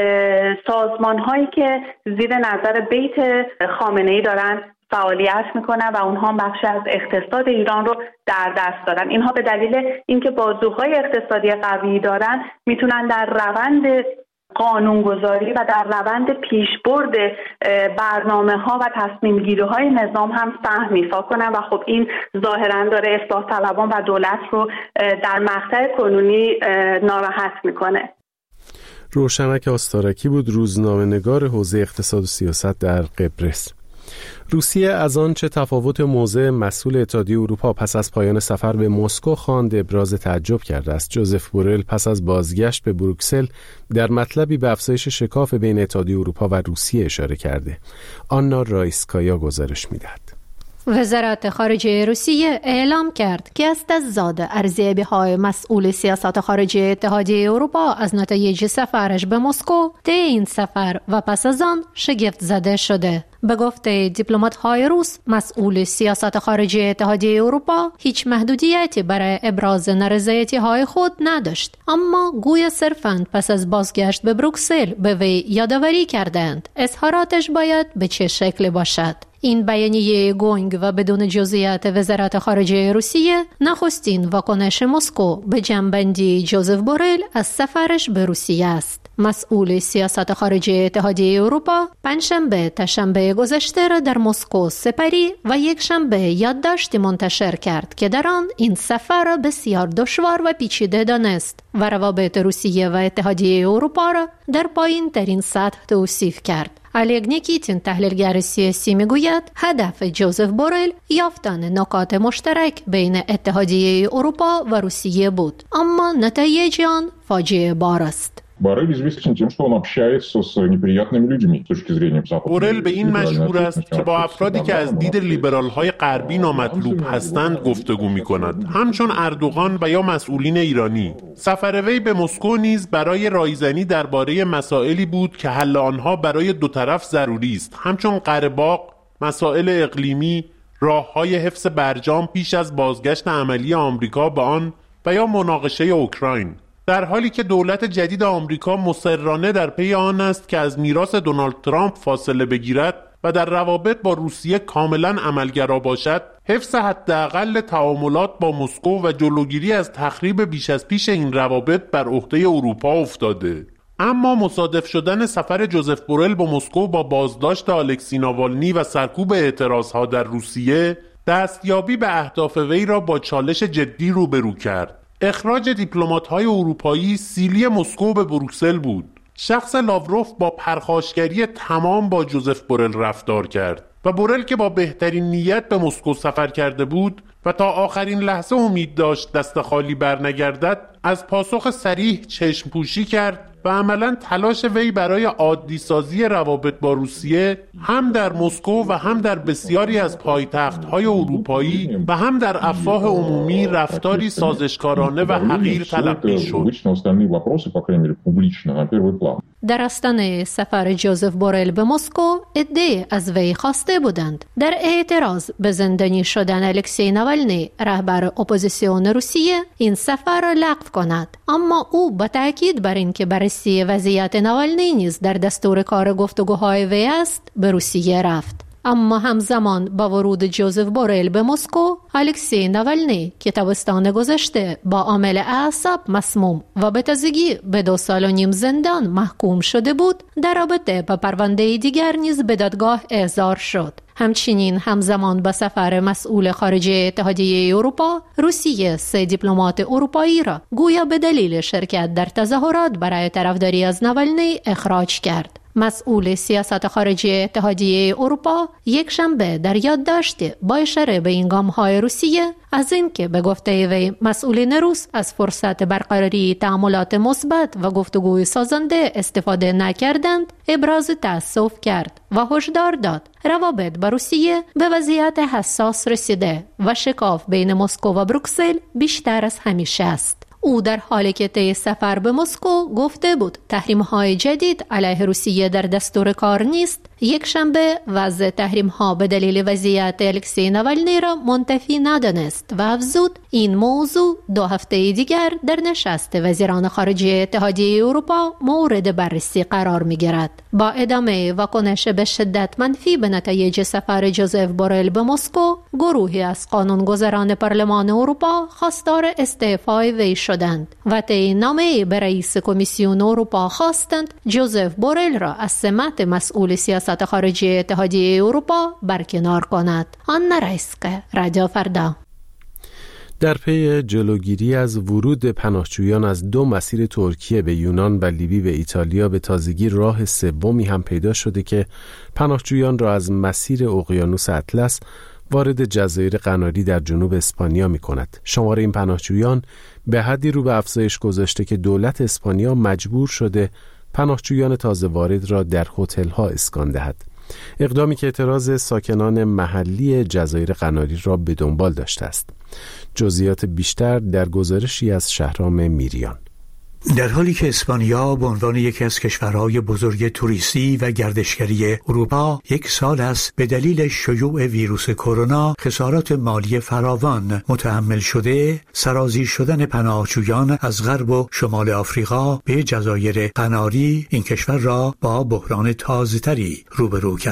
سازمان‌هایی که زیر نظر بیت خامنه‌ای دارن فعالیت میکنن و اونها هم بخش از اقتصاد ایران رو در دست دارن. اینها به دلیل اینکه بازوهای اقتصادی قوی دارن میتونن در روند قانونگذاری و در روند پیشبرد برنامه‌ها و تصمیم‌گیری‌های نظام هم سهم ایفا کنن و خب این ظاهراً داره اصلاح طلبان و دولت رو در مقطع کنونی ناراحت میکنه. روشنک آستارکی بود، روزنامه‌نگار حوزه اقتصاد و سیاست در قبرس. روسیه از آن چه تفاوت موضع مسئول اتحادیه اروپا پس از پایان سفر به مسکو خواند ابراز تعجب کرده است. جوزف بورل پس از بازگشت به بروکسل در مطلبی به افزایش شکاف بین اتحادیه اروپا و روسیه اشاره کرده. آنا رایسکایا گزارش می‌دهد. وزارت خارجه روسیه اعلام کرد که از تضاد ارزیابی‌های مسئول سیاست خارجی اتحادیه اروپا از نتایج سفرش به مسکو طی این سفر و پس از آن شگفت زده شده. به گفته دیپلمات‌های روس، مسئول سیاست خارجی اتحادیه اروپا هیچ محدودیتی برای ابراز نارضایتی‌های خود نداشت، اما گویا صرفاً پس از بازگشت به بروکسل به وی یادآوری کردند اظهاراتش باید به چه شکل باشد. این بیانیه گنگ و بدون جزئیات وزارت خارجه روسیه نخستین واکنش مسکو به جنبندی جوزف بورل از سفرش به روسیه است. مسئول سیاست خارجی اتحادیه اروپا پنجشنبه تشنبه گذشته را در مسکو سپری و یک شنبه یادداشتی منتشر کرد که در آن این سفر را بسیار دشوار و پیچیده دانست و روابط روسیه و اتحادیه اروپا را در پایین ترین سطح توصیف کرد. الگ نیکیتین تحلیلگر سیاسی میگوید هدف جوزف بورل یافتن نکات مشترک بین اتحادیه اروپا و روسیه بود، اما نتایج آن فاجعه بار است. Боррель известен тем, что он общается с неприятными людьми с точки зрения Запада. بورل به این مشهور است که با افرادی که از دید لیبرال‌های غربی نامطلوب هستند گفتگو می‌کند، همچون اردوغان و یا مسئولین ایرانی. سفر وی به مسکو نیز برای رایزنی درباره مسائلی بود که حل آنها برای دو طرف ضروری است، همچون قره‌باغ، مسائل اقلیمی، راه‌های حفظ برجام پیش از بازگشت عملی آمریکا به آن و یا مناقشه اوکراین. در حالی که دولت جدید آمریکا مصرانه در پی آن است که از میراث دونالد ترامپ فاصله بگیرد و در روابط با روسیه کاملا عملگرا باشد، حفظ حداقل تعاملات با مسکو و جلوگیری از تخریب بیش از پیش این روابط بر عهده اروپا افتاده. اما مصادف شدن سفر جوزف بورل به مسکو با بازداشت الکسی ناوالنی و سرکوب اعتراضها در روسیه، دستیابی به اهداف وی را با چالش جدی روبرو کرد. اخراج دیپلمات‌های اروپایی سیلی مسکو به بروکسل بود. شخص لاوروف با پرخاشگری تمام با جوزف بورل رفتار کرد و بورل که با بهترین نیت به مسکو سفر کرده بود و تا آخرین لحظه امید داشت دست خالی برنگردد، از پاسخ صریح چشم پوشی کرد و عملاً تلاش وی برای عادی سازی روابط با روسیه هم در مسکو و هم در بسیاری از پایتخت‌های اروپایی و هم در افواه عمومی رفتاری سازشکارانه و حقیر تلقی شد. در آستانه سفر جوزف بورل به مسکو عده‌ای از وی خواسته بودند در اعتراض به زندانی شدن الکسی ناوالنی رهبر اپوزیسیون روسیه این سفر را لغو کند، اما او با تاکید بر اینکه بررسی وضعیت ناوالنی نیز در دستور کار گفتگوهای وی است به روسیه رفت. اما همزمان با ورود جوزف بورل به مسکو، الکسی ناوالنی که تابستان گذشته با عامل اعصاب مسموم و به تازگی به دو سال و نیم زندان محکوم شده بود، در رابطه با پرونده دیگر نیز به دادگاه احضار شد. همچنین همزمان با سفر مسئول خارجه اتحادیه اروپا، روسیه سه دیپلمات اروپایی را گویا به دلیل شرکت در تظاهرات برای طرفداری از ناوالنی اخراج کرد. مسئول سیاست خارجی اتحادیه اروپا یک شنبه در یادداشتی با اشاره به این گام‌های روسیه از اینکه به گفته وی مسئولین روس از فرصت برقراری تعاملات مثبت و گفتگوی سازنده استفاده نکردند، ابراز تأسف کرد و هشدار داد روابط با روسیه به وضعیت حساس رسیده و شکاف بین مسکو و بروکسل بیشتر از همیشه است. او در حالی که طی سفر به مسکو گفته بود تحریم‌های جدید علیه روسیه در دستور کار نیست، یک شنبه وضع تحریم‌ها به دلیل وضعیت الکسی ناوالنی را منتفی ندانست و افزود این موضوع دو هفته دیگر در نشست وزیران خارجه اتحادیه اروپا مورد بررسی قرار می‌گیرد. با ادامه واکنش به شدت منفی به نتایج سفر جوزف بورل به مسکو، گروهی از قانونگذاران پارلمان اروپا خواستار استعفای وی شدند و طی نامه‌ای به رئیس کمیسیون اروپا خواستند جوزف بورل را از سمت مسئول سیاست خارجی اتحادیه اروپا برکنار کند. آنا رایسکه، رادیو فردا. در پی جلوگیری از ورود پناهجویان از دو مسیر ترکیه به یونان و لیبی به ایتالیا، به تازگی راه سومی هم پیدا شده که پناهجویان را از مسیر اقیانوس اطلس وارد جزایر قناری در جنوب اسپانیا می کند. شمار این پناهجویان به حدی رو به افزایش گذاشته که دولت اسپانیا مجبور شده پناهجویان تازه وارد را در هتل‌ها اسکان دهد. اقدامی که اعتراض ساکنان محلی جزایر قناری را به دنبال داشته است. جزئیات بیشتر در گزارشی از شهرام میریان. در حالی که اسپانیا به عنوان یکی از کشورهای بزرگ توریستی و گردشگری اروپا یک سال است به دلیل شیوع ویروس کرونا خسارات مالی فراوان متحمل شده، سرازیر شدن پناهجویان از غرب و شمال آفریقا به جزایر قناری این کشور را با بحران تازه‌تری روبرو کرده.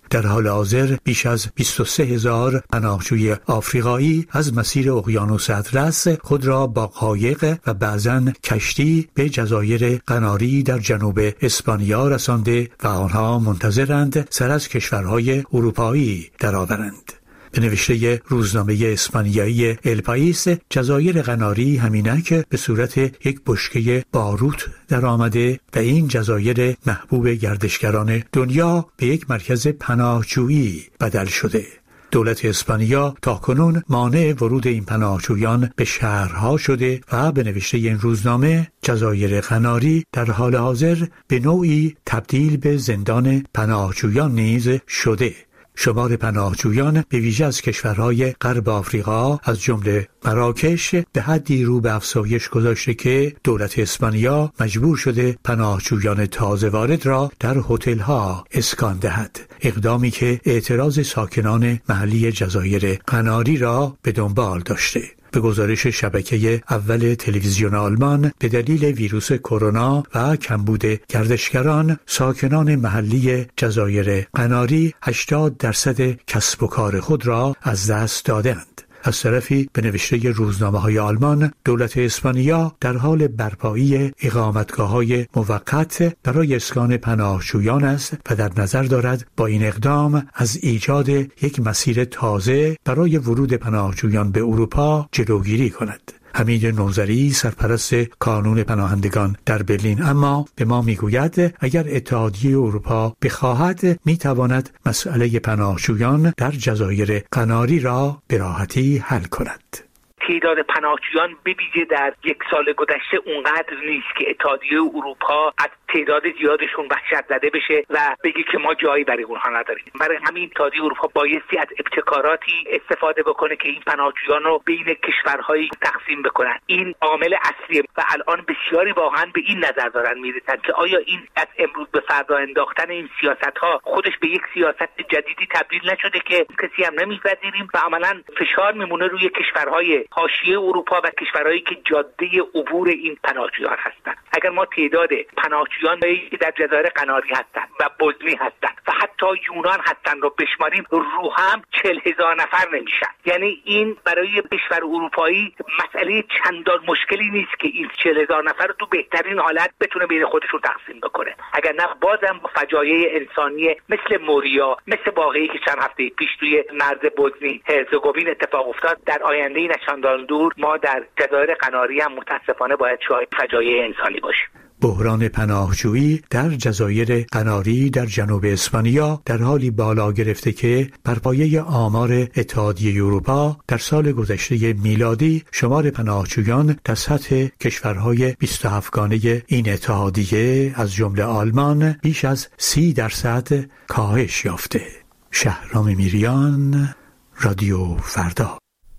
در حال حاضر بیش از بیست و سه هزار پناهجوی آفریقایی از مسیر اقیانوس اطلس خود را با قایق و بعضاً کشتی به جزایر قناری در جنوب اسپانیا رسانده و آنها منتظرند سر از کشورهای اروپایی درآورند. به نوشته روزنامه اسپانیایی ال پائیس، جزایر قناری همینک به صورت یک بشکه باروت در آمده و این جزایر محبوب گردشگران دنیا به یک مرکز پناهجویی بدل شده. دولت اسپانیا تاکنون مانع ورود این پناهجویان به شهرها شده و به نوشته این روزنامه جزایر قناری در حال حاضر به نوعی تبدیل به زندان پناهجویان نیز شده. شمار پناهجویان به ویژه از کشورهای غرب آفریقا از جمله مراکش به حدی رو به افزایش گذاشته که دولت اسپانیا مجبور شده پناهجویان تازه وارد را در هتل‌ها اسکان دهد، اقدامی که اعتراض ساکنان محلی جزایر قناری را به دنبال داشته. به گزارش شبکه اول تلویزیون آلمان، به دلیل ویروس کرونا و کمبود گردشگران، ساکنان محلی جزایر قناری هشتاد درصد کسب و کار خود را از دست دادند. از طرفی به نوشته روزنامه‌های آلمان، دولت اسپانیا در حال برپایی اقامتگاه‌های موقت برای اسکان پناهجویان است و در نظر دارد با این اقدام از ایجاد یک مسیر تازه برای ورود پناهجویان به اروپا جلوگیری کند. حمید نوذری، سرپرست کانون پناهندگان در برلین، اما به ما میگوید اگر اتحادیه اروپا بخواهد میتواند مسئله پناهجویان در جزایر قناری را به راحتی حل کند. تعداد پناهجویان بویژه در یک سال گذشته اونقدر نیست که اتحادیه اروپا از تعداد زیادشون وحشت زده بشه و بگه که ما جایی برای اونها نداریم. برای همین اتحادیه اروپا بایستی از ابتکاراتی استفاده بکنه که این پناهجویان رو بین کشورهایی تقسیم بکنن. این عامل اصلیه و الان بسیاری واقعا به این نظر دارن میرسن که آیا این از امروز به فردا انداختن این سیاست ها خودش به یک سیاست جدیدی تبدیل نشده که کسی هم نمیپذیریم و عملاً فشار میمونه روی کشورهای حاشیه اروپا و کشورهایی که جاده عبور این پناهجویان هستند. اگر ما تعداد پناهجویان که در جزایر قناری هستند و بوسنی هستند و حتی یونان هستند رو بشماریم، رو هم چهل هزار نفر نمیشن. یعنی این برای کشور اروپایی مسئله چندان مشکلی نیست که این چهل هزار نفر رو تو بهترین حالت بتونه بین خودشون تقسیم بکنه. اگر نه بازم فجایع انسانی مثل موریا، مثل واقعی که چند هفته پیش توی مرز بوسنی هرزگوین اتفاق افتاد، در آینده نشاندان دور ما در جزایر قناری هم متاسفانه باید شاهد فجایع انسانی باشیم. بحران پناهجویی در جزایر قناری در جنوب اسپانیا در حالی بالا گرفته که بر پایه آمار اتحادیه اروپا در سال گذشته میلادی شمار پناهجویان در سطح کشورهای بیست و هفت گانه این اتحادیه از جمله آلمان بیش از سی درصد کاهش یافته. شهرام میریان، رادیو فردا.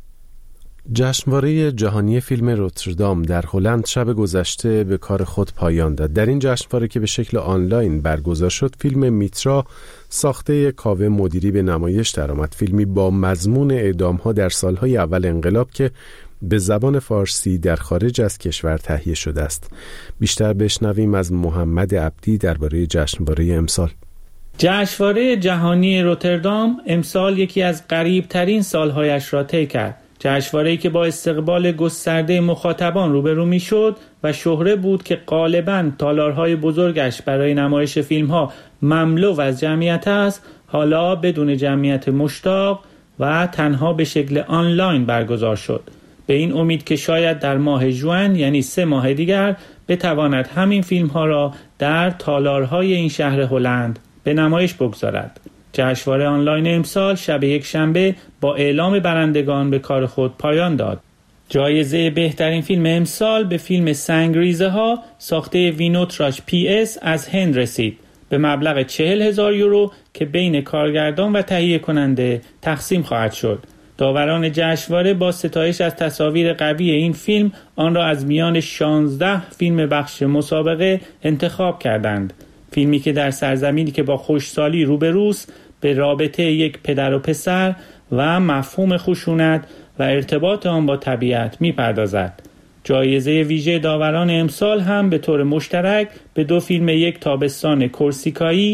جشنواره جهانی فیلم روتردام در هلند شب گذشته به کار خود پایان داد. در این جشنواره که به شکل آنلاین برگزار شد، فیلم میترا ساخته کاوه مدیری به نمایش درآمد. فیلمی با مضمون اعدام‌ها در سالهای اول انقلاب که به زبان فارسی در خارج از کشور تهیه شده است. بیشتر بشنویم از محمد عبدی درباره جشنواره امسال. جشنواره جهانی روتردام امسال یکی از غریب‌ترین سالهایش را طی کرد. جشنواره‌ای که با استقبال گسترده مخاطبان روبرو می‌شد و شهره بود که غالباً تالارهای بزرگش برای نمایش فیلم‌ها مملو از جمعیت است، حالا بدون جمعیت مشتاق و تنها به شکل آنلاین برگزار شد. به این امید که شاید در ماه ژوئن، یعنی سه ماه دیگر، بتواند همین فیلم‌ها را در تالارهای این شهر هلند به نمایش بگذارد. جشنواره آنلاین امسال شب یک شنبه با اعلام برندگان به کار خود پایان داد. جایزه بهترین فیلم امسال به فیلم سنگریزه ها ساخته وینوتراژ پی اس از هند رسید به مبلغ چهل هزار یورو که بین کارگردان و تهیه کننده تقسیم خواهد شد. داوران جشنواره با ستایش از تصاویر قوی این فیلم آن را از میان شانزده فیلم بخش مسابقه انتخاب کردند. فیلمی که در سرزمینی که با خشکسالی روبروست به رابطه یک پدر و پسر و مفهوم خشونت و ارتباط آن با طبیعت می‌پردازد. جایزه ویژه داوران امسال هم به طور مشترک به دو فیلم یک تابستان کورسیکایی،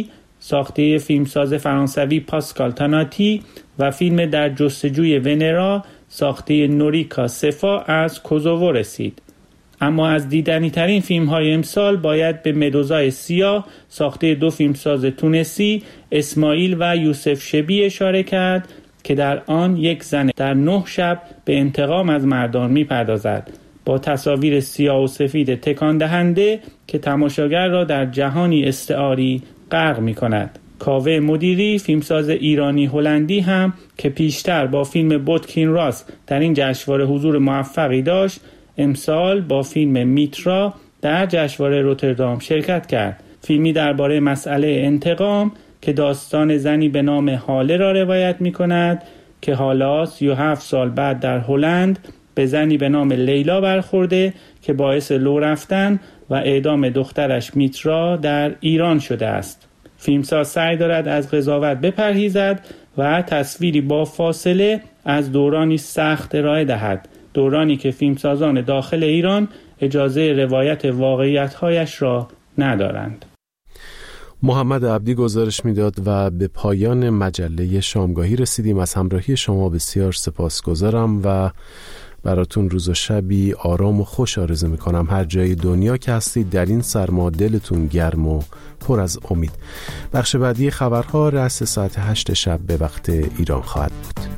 ساخته فیلمساز فرانسوی پاسکال تاناتی و فیلم در جستجوی ونرا ساخته نوریکا سفا از کوزوو رسید. اما از دیدنی ترین فیلم های امسال باید به مدوزای سیاه ساخته دو فیلمساز تونسی اسماعیل و یوسف شبی اشاره کرد که در آن یک زن در نه شب به انتقام از مردان می‌پردازد با تصاویر سیاه و سفید تکان دهنده که تماشاگر را در جهانی استعاری غرق می‌کند. کاوه مدیری فیلمساز ایرانی هلندی هم که پیشتر با فیلم بوتکین راس در این جشنواره حضور موفقی داشت، امسال با فیلم میترا در جشنواره روتردام شرکت کرد. فیلمی درباره مسئله انتقام که داستان زنی به نام هاله را روایت می کند که حالا سی و هفت سال بعد در هلند به زنی به نام لیلا برخورده که باعث لو رفتن و اعدام دخترش میترا در ایران شده است. فیلمساز سعی دارد از قضاوت بپرهیزد و تصویری با فاصله از دورانی سخت ارائه دهد، دورانی که فیلمسازان داخل ایران اجازه روایت واقعیت‌هایش را ندارند. محمد عبدی گزارش میداد و به پایان مجله شامگاهی رسیدیم. از همراهی شما بسیار سپاسگزارم و براتون روز و شبی آرام و خوش آرزو میکنم. هر جای دنیا که هستید در این سرما دلتون گرم و پر از امید. بخش بعدی خبرها رأس ساعت هشت شب به وقت ایران خواهد بود.